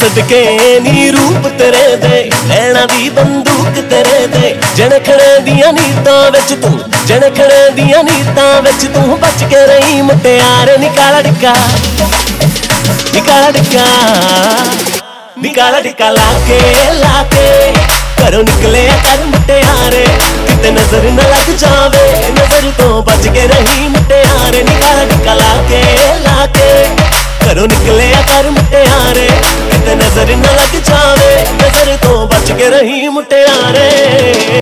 सदके नी रूप तेरे दे नैना दी बंदूक तेरे दे जनखड़े दियां नीतां विच तू जनखड़े दियां नीतां विच तू बच के रही मुटियारे निकाला डिक्का निकाला डिक्का लाके घरों निकले कर मुटियारे किते नजर न लग जावे नजर तो बच के रही मुटियारे निकाला डिक्का लाके घरों निकले कर मुटियारे किते नजर न लग जावे नजर तो बच के रही मुटियारे।